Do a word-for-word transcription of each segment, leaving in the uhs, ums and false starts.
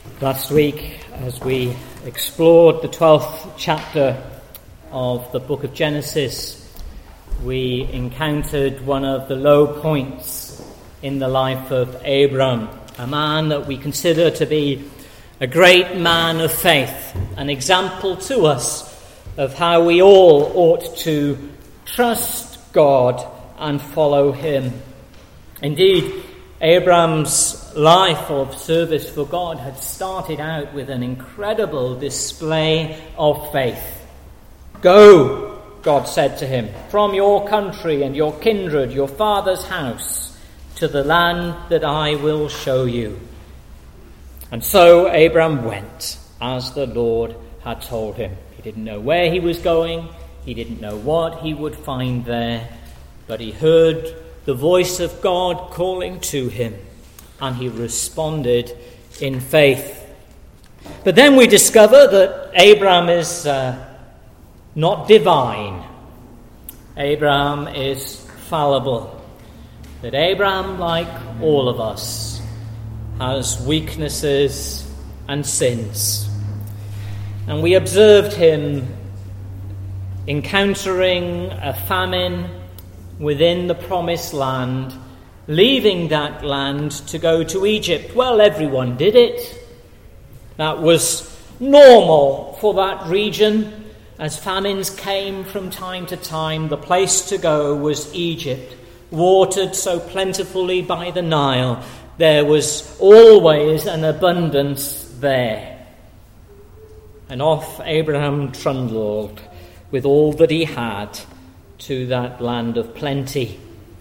Last week, as we explored the twelfth chapter of the book of Genesis, we encountered one of the low points in the life of Abram, a man that we consider to be a great man of faith, an example to us of how we all ought to trust God and follow him. Indeed, Abram's life of service for God had started out with an incredible display of faith. "Go," God said to him, "from your country and your kindred, your father's house, to the land that I will show you." And so Abram went, as the Lord had told him. He didn't know where he was going. He didn't know what he would find there. But he heard the voice of God calling to him, and he responded in faith. But then we discover that Abram is uh, not divine. Abram is fallible. That Abram, like all of us, has weaknesses and sins. And we observed him encountering a famine within the promised land, leaving that land to go to Egypt. Well, everyone did it. That was normal for that region. As famines came from time to time, the place to go was Egypt, watered so plentifully by the Nile. There was always an abundance there. And off Abraham trundled with all that he had to that land of plenty.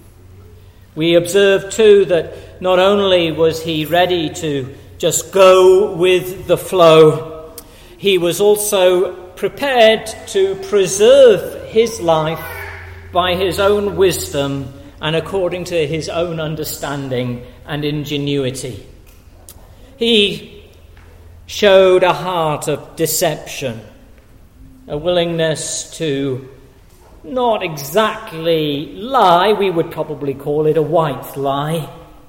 We observe too that not only was he ready to just go with the flow, he was also prepared to preserve his life by his own wisdom and according to his own understanding and ingenuity. He showed a heart of deception, a willingness to not exactly lie, we would probably call it a white lie,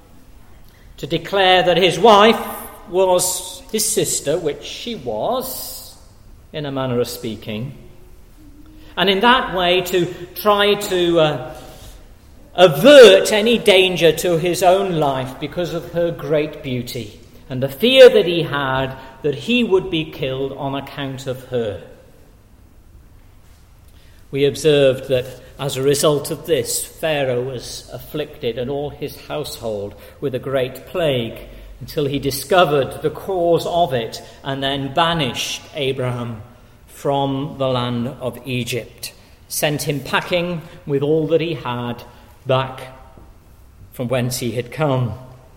to declare that his wife was his sister, which she was, in a manner of speaking, and in that way to try to uh, avert any danger to his own life because of her great beauty and the fear that he had that he would be killed on account of her. We observed that as a result of this, Pharaoh was afflicted and all his household with a great plague until he discovered the cause of it and then banished Abraham from the land of Egypt, sent him packing with all that he had back from whence he had come.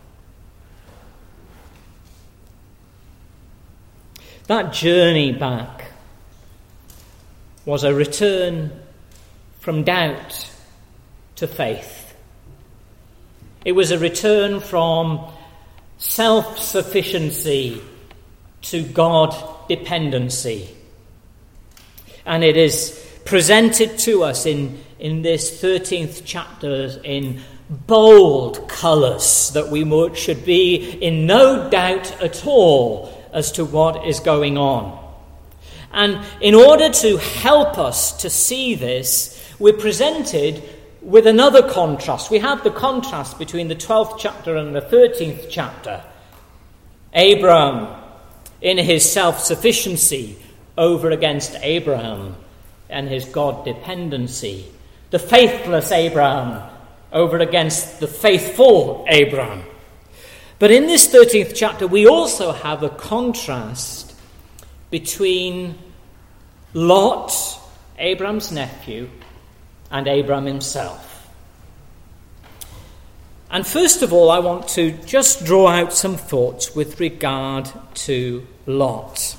That journey back was a return from doubt to faith. It was a return from self-sufficiency to God-dependency. And it is presented to us in, in this thirteenth chapter in bold colours that we should be in no doubt at all as to what is going on. And in order to help us to see this, we're presented with another contrast. We have the contrast between the twelfth chapter and the thirteenth chapter. Abram in his self-sufficiency over against Abraham and his God-dependency. The faithless Abraham over against the faithful Abraham. But in this thirteenth chapter, we also have a contrast between Lot, Abraham's nephew, and Abraham himself. And first of all, I want to just draw out some thoughts with regard to Lot.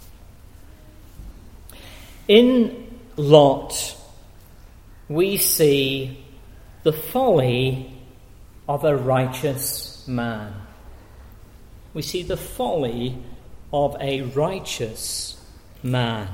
In Lot, we see the folly of a righteous man. We see the folly of a righteous man.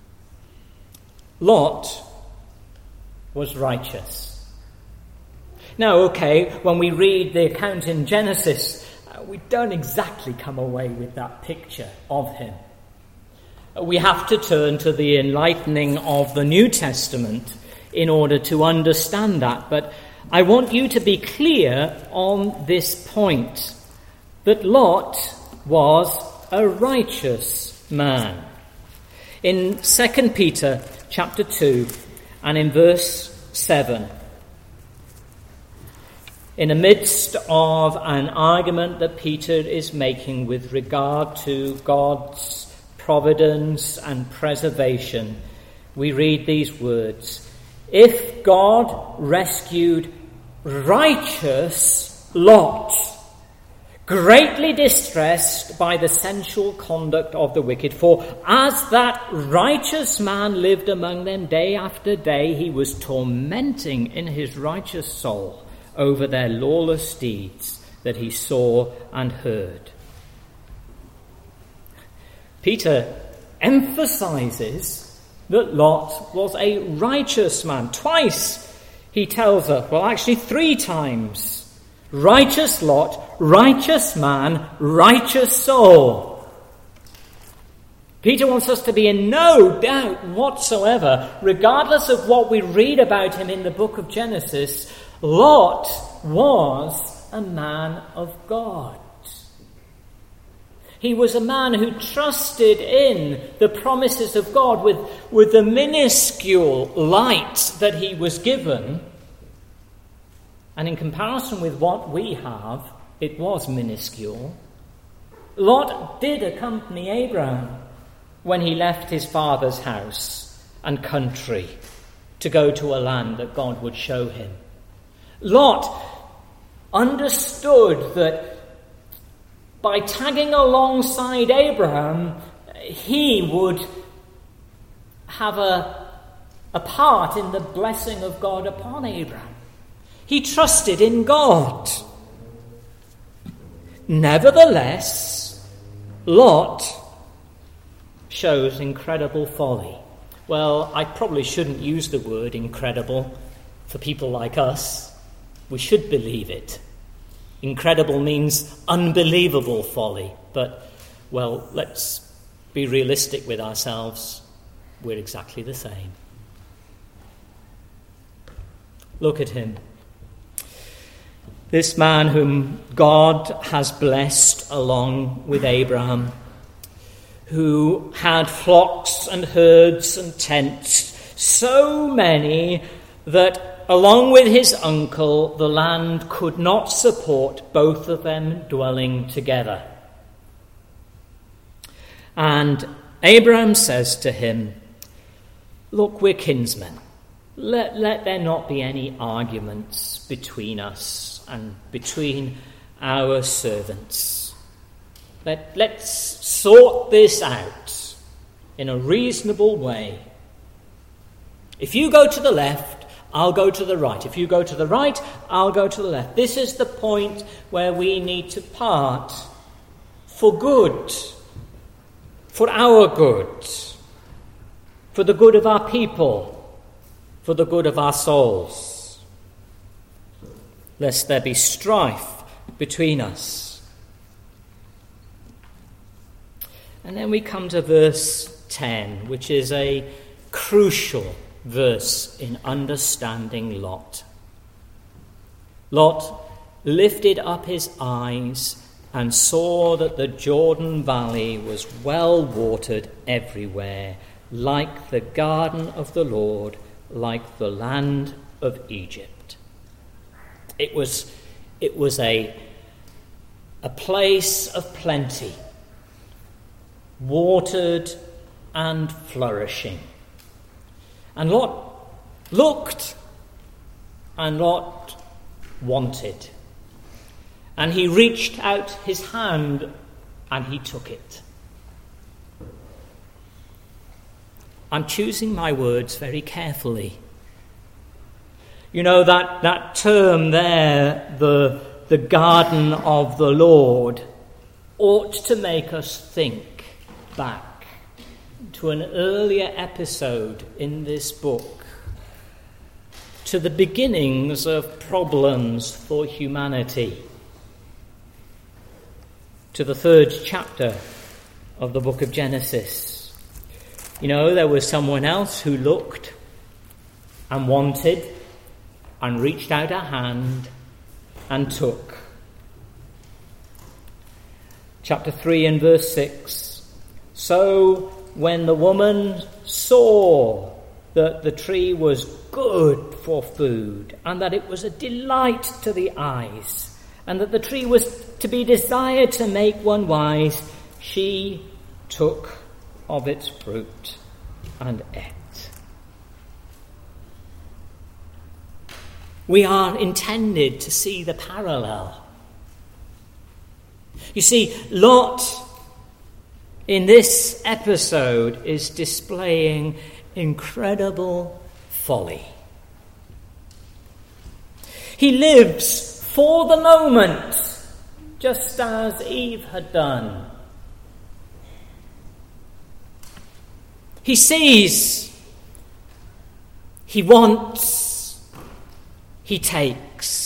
Lot was righteous. Now, okay, when we read the account in Genesis, uh, we don't exactly come away with that picture of him. We have to turn to the enlightening of the New Testament in order to understand that. But I want you to be clear on this point, that Lot was a righteous man. In Second Peter chapter two and in verse seven, in the midst of an argument that Peter is making with regard to God's providence and preservation, we read these words: "If God rescued righteous Lot, greatly distressed by the sensual conduct of the wicked, for as that righteous man lived among them day after day, he was tormenting in his righteous soul over their lawless deeds that he saw and heard." Peter emphasizes that Lot was a righteous man. Twice he tells us, well, actually three times, righteous Lot, righteous man, righteous soul. Peter wants us to be in no doubt whatsoever, regardless of what we read about him in the book of Genesis, Lot was a man of God. He was a man who trusted in the promises of God with, with the minuscule light that he was given. And in comparison with what we have, it was minuscule. Lot did accompany Abraham when he left his father's house and country to go to a land that God would show him. Lot understood that by tagging alongside Abraham, he would have a, a part in the blessing of God upon Abraham. He trusted in God. Nevertheless, Lot shows incredible folly. Well, I probably shouldn't use the word incredible for people like us. We should believe it. Incredible means unbelievable folly. But, well, let's be realistic with ourselves. We're exactly the same. Look at him. This man whom God has blessed along with Abraham, who had flocks and herds and tents, so many that along with his uncle, the land could not support both of them dwelling together. And Abraham says to him, "Look, we're kinsmen. Let, let there not be any arguments between us and between our servants. Let, let's sort this out in a reasonable way. If you go to the left, I'll go to the right. If you go to the right, I'll go to the left. This is the point where we need to part for good, for our good, for the good of our people, for the good of our souls, lest there be strife between us." And then we come to verse ten, which is a crucial verse in understanding Lot. Lot lifted up his eyes and saw that the Jordan Valley was well watered everywhere, like the garden of the Lord, like the land of Egypt. It was, it was a, a place of plenty, watered and flourishing. And Lot looked, and Lot wanted. And he reached out his hand, and he took it. I'm choosing my words very carefully. You know, that, that term there, the, the garden of the Lord, ought to make us think back to an earlier episode in this book, to the beginnings of problems for humanity, to the third chapter of the book of Genesis. You know, there was someone else who looked and wanted and reached out a hand and took. Chapter three and verse six. So when the woman saw that the tree was good for food, and that it was a delight to the eyes, and that the tree was to be desired to make one wise, she took of its fruit and ate. We are intended to see the parallel. You see, Lot in this episode is displaying incredible folly. He lives for the moment, just as Eve had done. He sees, he wants, he takes.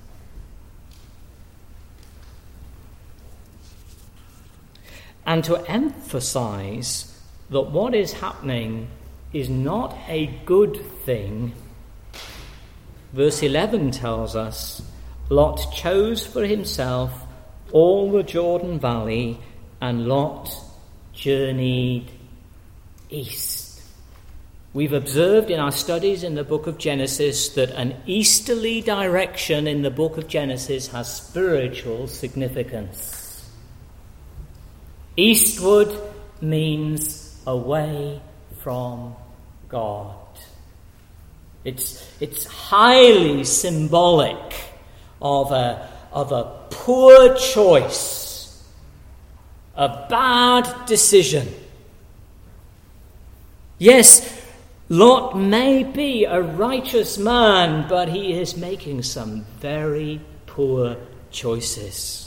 And to emphasize that what is happening is not a good thing, verse eleven tells us, Lot chose for himself all the Jordan Valley, and Lot journeyed east. We've observed in our studies in the book of Genesis that an easterly direction in the book of Genesis has spiritual significance. Eastward means away from God. It's, it's highly symbolic of a, of a poor choice, a bad decision. Yes, Lot may be a righteous man, but he is making some very poor choices.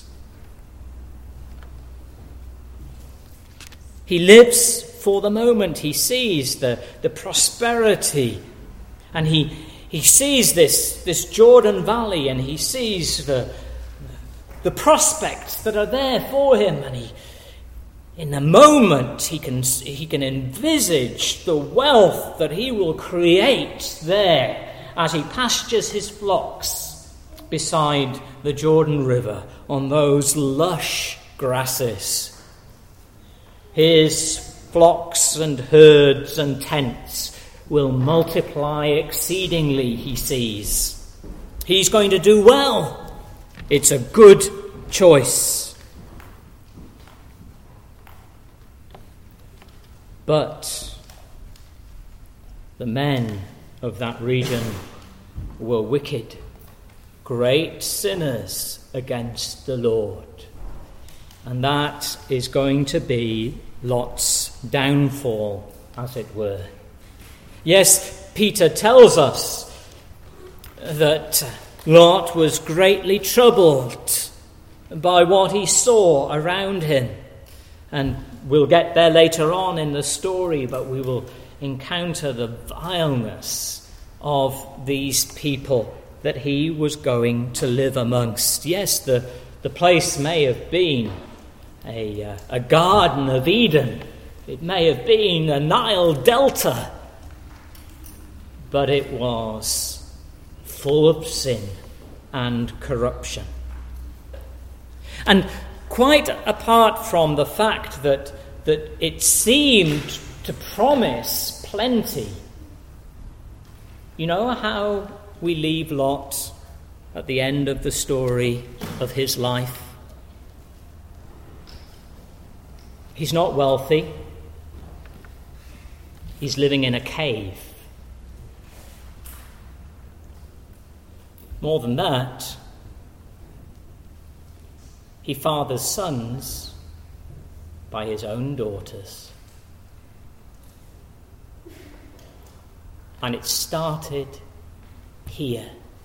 He lives for the moment. He sees the, the prosperity, and he he sees this, this Jordan Valley, and he sees the, the prospects that are there for him, and he in a moment he can he can envisage the wealth that he will create there as he pastures his flocks beside the Jordan River on those lush grasses. His flocks and herds and tents will multiply exceedingly, he sees. He's going to do well. It's a good choice. But the men of that region were wicked, great sinners against the Lord. And that is going to be Lot's downfall, as it were. Yes, Peter tells us that Lot was greatly troubled by what he saw around him. And we'll get there later on in the story, but we will encounter the vileness of these people that he was going to live amongst. Yes, the, the place may have been A, uh, a Garden of Eden. It may have been a Nile Delta, but it was full of sin and corruption. And quite apart from the fact that, that it seemed to promise plenty, you know how we leave Lot at the end of the story of his life? He's not wealthy. He's living in a cave. More than that, he fathers sons by his own daughters. And it started here,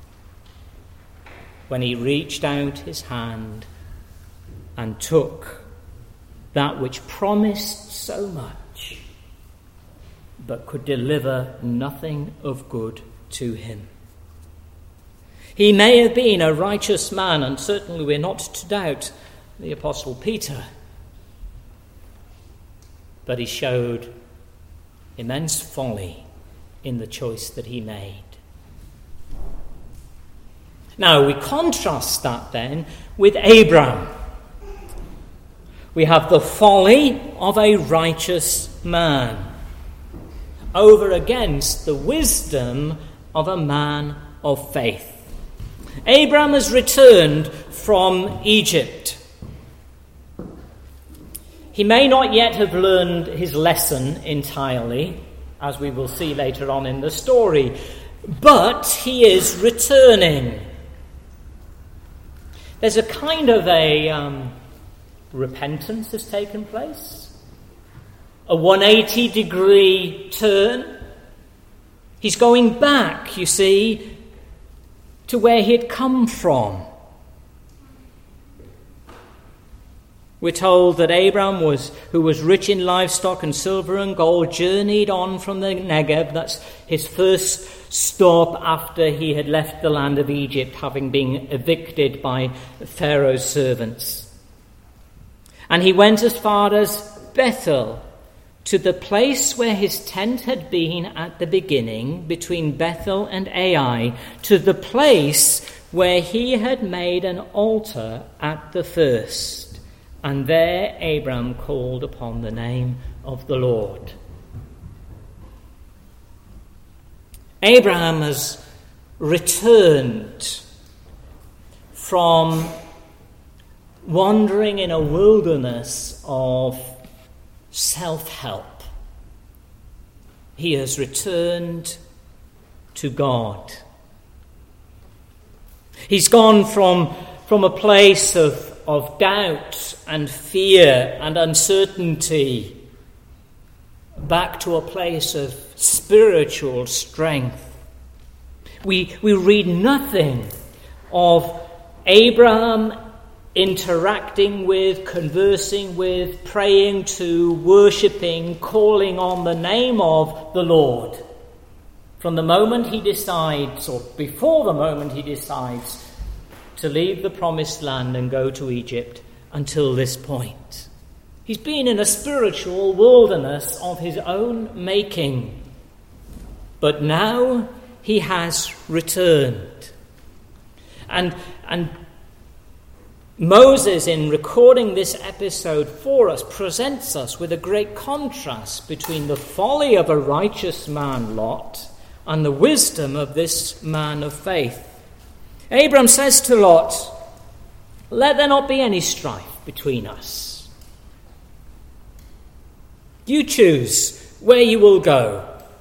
when he reached out his hand and took that which promised so much, but could deliver nothing of good to him. He may have been a righteous man, and certainly we're not to doubt the Apostle Peter. But he showed immense folly in the choice that he made. Now we contrast that then with Abraham. We have the folly of a righteous man over against the wisdom of a man of faith. Abraham has returned from Egypt. He may not yet have learned his lesson entirely, as we will see later on in the story, but he is returning. There's a kind of a um, repentance has taken place, a one hundred eighty degree turn. He's going back, you see, to where he had come from. We're told that Abraham, was, who was rich in livestock and silver and gold, journeyed on from the Negev. That's his first stop after he had left the land of Egypt, having been evicted by Pharaoh's servants. And he went as far as Bethel, to the place where his tent had been at the beginning, between Bethel and Ai, to the place where he had made an altar at the first. And there Abraham called upon the name of the Lord. Abraham has returned from wandering in a wilderness of self-help. He has returned to God. He's gone from, from a place of of doubt and fear and uncertainty back to a place of spiritual strength. We, we read nothing of Abraham interacting with, conversing with, praying to, worshipping, calling on the name of the Lord. From the moment he decides, or before the moment he decides, to leave the promised land and go to Egypt until this point. He's been in a spiritual wilderness of his own making. But now he has returned. And, and Moses, in recording this episode for us, presents us with a great contrast between the folly of a righteous man, Lot, and the wisdom of this man of faith. Abram says to Lot, "Let there not be any strife between us. You choose where you will go."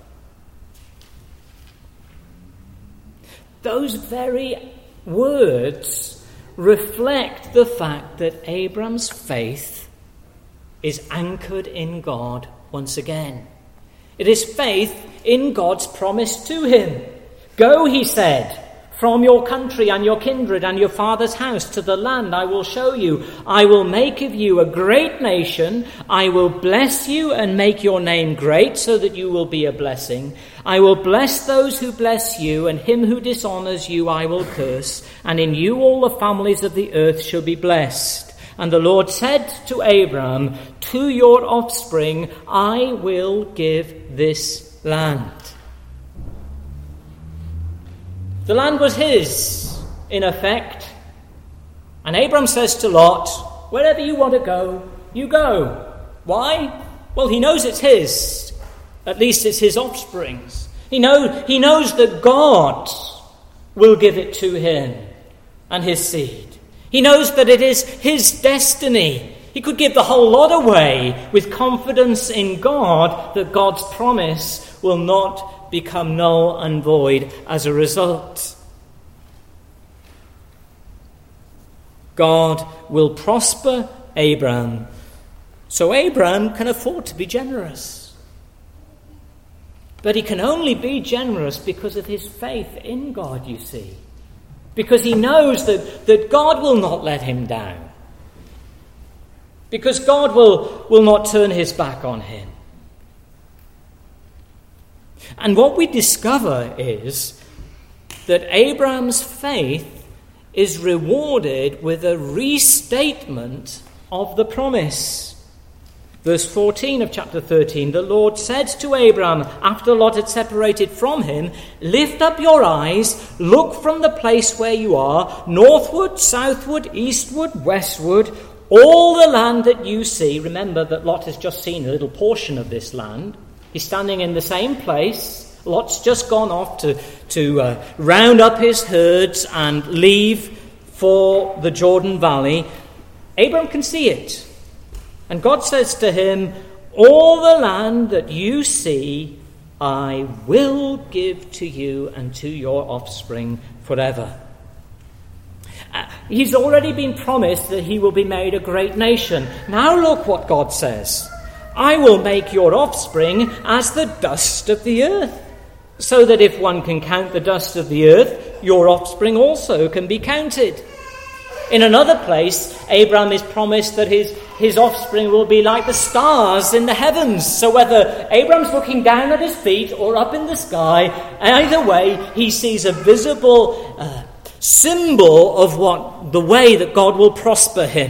Those very words reflect the fact that Abram's faith is anchored in God once again. It is faith in God's promise to him. "Go," he said, "from your country and your kindred and your father's house to the land I will show you. I will make of you a great nation. I will bless you and make your name great so that you will be a blessing. I will bless those who bless you, and him who dishonors you I will curse. And in you all the families of the earth shall be blessed." And the Lord said to Abram, "To your offspring I will give this land." The land was his, in effect. And Abram says to Lot, "Wherever you want to go, you go." Why? Well, he knows it's his. At least it's his offspring's. He, know, he knows that God will give it to him and his seed. He knows that it is his destiny. He could give the whole lot away with confidence in God that God's promise will not become null and void as a result. God will prosper Abraham, so Abraham can afford to be generous. But he can only be generous because of his faith in God, you see. Because he knows that, that God will not let him down. Because God will, will not turn his back on him. And what we discover is that Abraham's faith is rewarded with a restatement of the promise. Verse fourteen of chapter thirteen, the Lord said to Abraham, after Lot had separated from him, lift up your eyes, look from the place where you are, northward, southward, eastward, westward, all the land that you see. Remember that Lot has just seen a little portion of this land. He's standing in the same place. Lot's just gone off to, to uh, round up his herds and leave for the Jordan Valley. Abraham can see it. And God says to him, all the land that you see, I will give to you and to your offspring forever. Uh, he's already been promised that he will be made a great nation. Now look what God says. I will make your offspring as the dust of the earth, so that if one can count the dust of the earth, your offspring also can be counted. In another place, Abraham is promised that his, his offspring will be like the stars in the heavens. So whether Abraham's looking down at his feet or up in the sky, either way, he sees a visible uh, symbol of what the way that God will prosper him.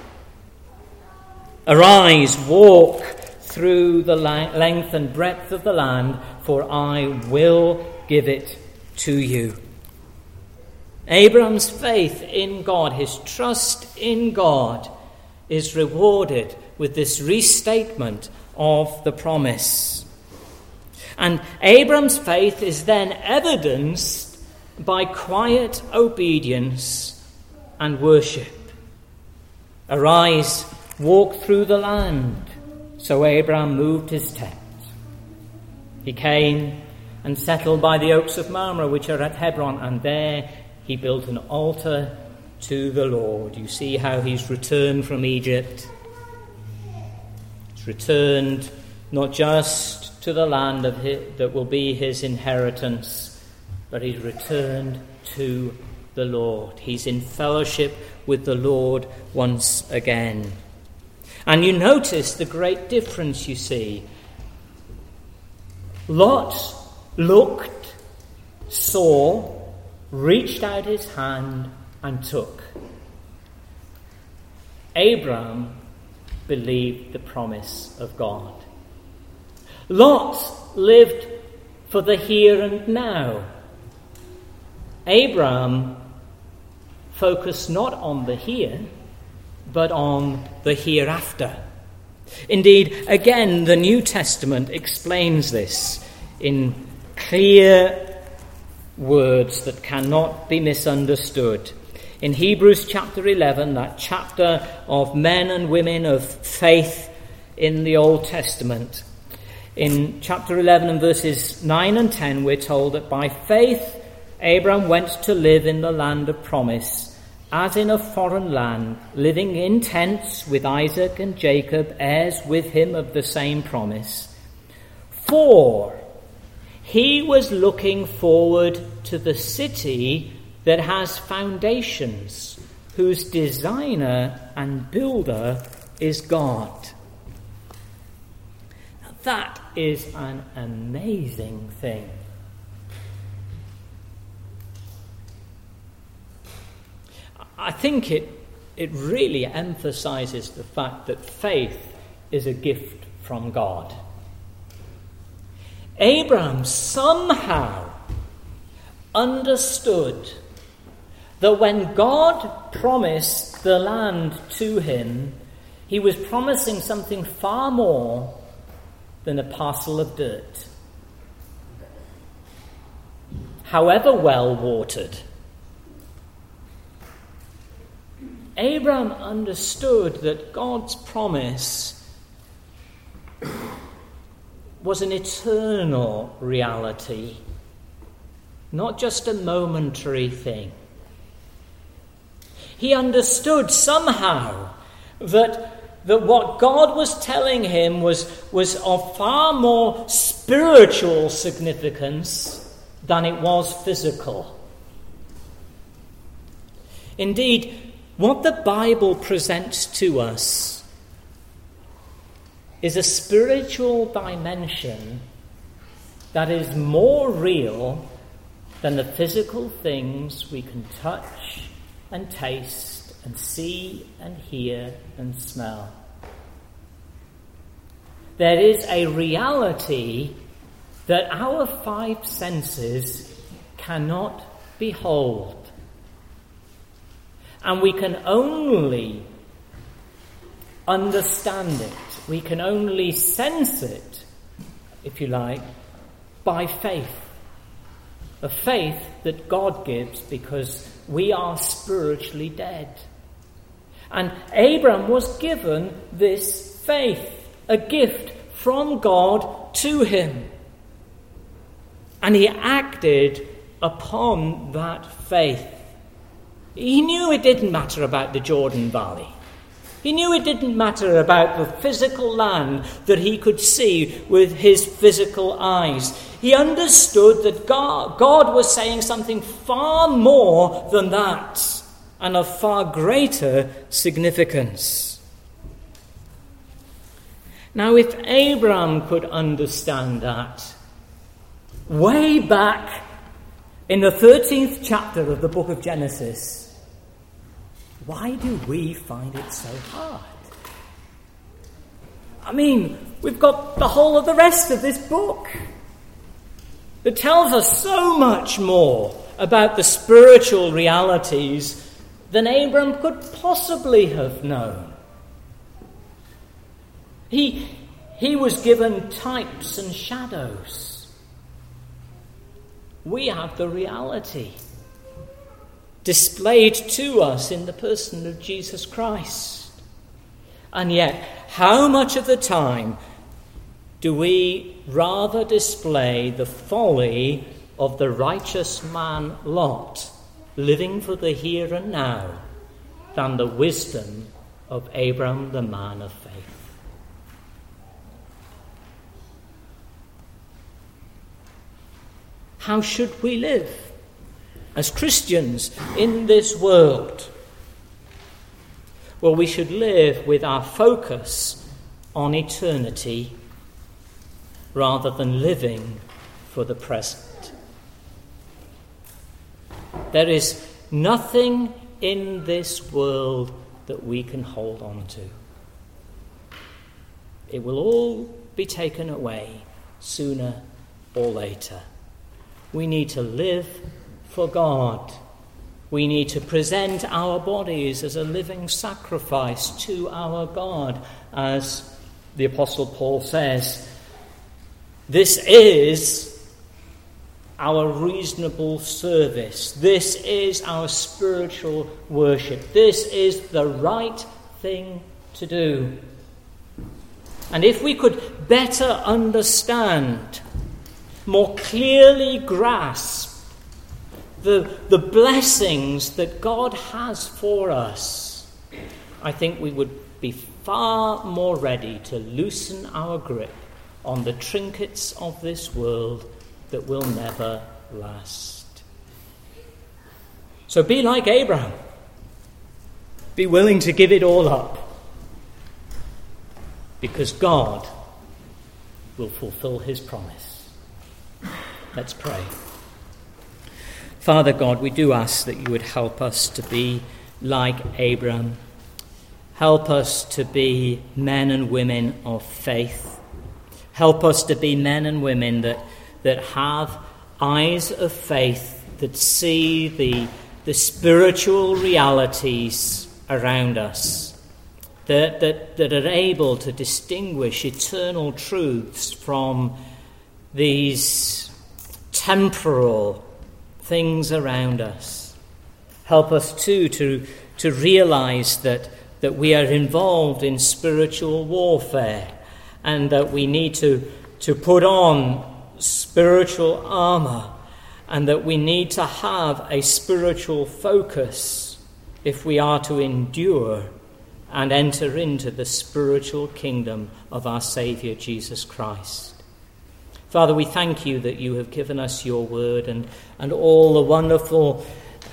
Arise, walk through the length and breadth of the land, for I will give it to you. Abraham's faith in God, his trust in God, is rewarded with this restatement of the promise. And Abraham's faith is then evidenced by quiet obedience and worship. Arise, walk through the land. So Abraham moved his tent. He came and settled by the oaks of Mamre, which are at Hebron, and there he built an altar to the Lord. You see how he's returned from Egypt. He's returned not just to the land of his, that will be his inheritance, but he's returned to the Lord. He's in fellowship with the Lord once again. And you notice the great difference, you see. Lot looked, saw, reached out his hand and took. Abraham believed the promise of God. Lot lived for the here and now. Abraham focused not on the here, but on the hereafter. Indeed, again, the New Testament explains this in clear words that cannot be misunderstood. In Hebrews chapter eleven, that chapter of men and women of faith in the Old Testament, in chapter eleven and verses nine and ten, we're told that by faith Abraham went to live in the land of promise, as in a foreign land, living in tents with Isaac and Jacob, heirs with him of the same promise. For he was looking forward to the city that has foundations, whose designer and builder is God. Now that is an amazing thing. I think it, it really emphasizes the fact that faith is a gift from God. Abraham somehow understood that when God promised the land to him, he was promising something far more than a parcel of dirt. However well watered, Abraham understood that God's promise was an eternal reality, not just a momentary thing. He understood somehow that, that what God was telling him was, was of far more spiritual significance than it was physical. Indeed, what the Bible presents to us is a spiritual dimension that is more real than the physical things we can touch and taste and see and hear and smell. There is a reality that our five senses cannot behold. And we can only understand it, we can only sense it, if you like, by faith. A faith that God gives because we are spiritually dead. And Abram was given this faith, a gift from God to him. And he acted upon that faith. He knew it didn't matter about the Jordan Valley. He knew it didn't matter about the physical land that he could see with his physical eyes. He understood that God, God was saying something far more than that and of far greater significance. Now, if Abraham could understand that, way back in the thirteenth chapter of the book of Genesis, why do we find it so hard? I mean, we've got the whole of the rest of this book that tells us so much more about the spiritual realities than Abram could possibly have known. He, he was given types and shadows. We have the reality displayed to us in the person of Jesus Christ. And yet, how much of the time do we rather display the folly of the righteous man Lot, living for the here and now, than the wisdom of Abram, the man of faith? How should we live as Christians in this world? Well, we should live with our focus on eternity rather than living for the present. There is nothing in this world that we can hold on to. It will all be taken away sooner or later. We need to live for God. We need to present our bodies as a living sacrifice to our God, as the Apostle Paul says. This is our reasonable service. This is our spiritual worship. This is the right thing to do. And if we could better understand, more clearly grasp the, the blessings that God has for us, I think we would be far more ready to loosen our grip on the trinkets of this world that will never last. So be like Abraham. Be willing to give it all up, because God will fulfill his promise. Let's pray. Father God, we do ask that you would help us to be like Abraham. Help us to be men and women of faith. Help us to be men and women that, that have eyes of faith, that see the, the spiritual realities around us, that, that, that are able to distinguish eternal truths from these temporal things around us. Help us too to, to realize that, that we are involved in spiritual warfare, and that we need to, to put on spiritual armor, and that we need to have a spiritual focus if we are to endure and enter into the spiritual kingdom of our Saviour Jesus Christ. Father, we thank you that you have given us your word and, and all the wonderful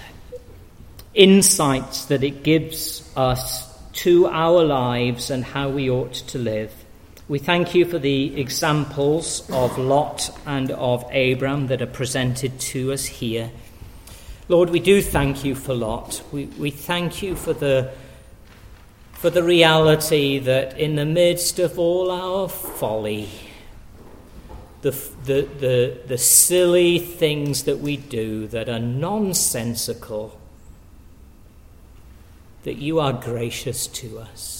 insights that it gives us to our lives and how we ought to live. We thank you for the examples of Lot and of Abram that are presented to us here. Lord, we do thank you for Lot. We, we thank you for the, for the reality that in the midst of all our folly, the, the, the, the silly things that we do that are nonsensical, that you are gracious to us.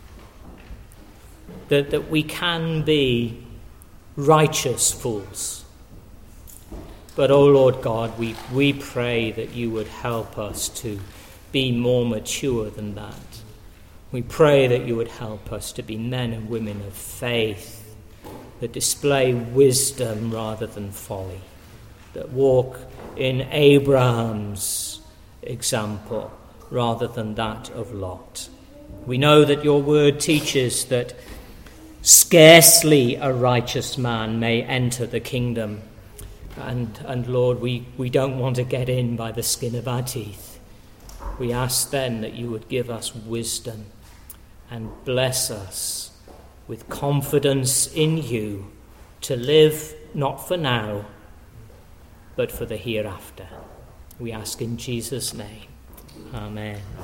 That, that we can be righteous fools. But, oh Lord God, we, we pray that you would help us to be more mature than that. We pray that you would help us to be men and women of faith, that display wisdom rather than folly, that walk in Abraham's example rather than that of Lot. We know that your word teaches that scarcely a righteous man may enter the kingdom. And, and Lord, we, we don't want to get in by the skin of our teeth. We ask then that you would give us wisdom and bless us with confidence in you to live not for now, but for the hereafter. We ask in Jesus' name. Amen.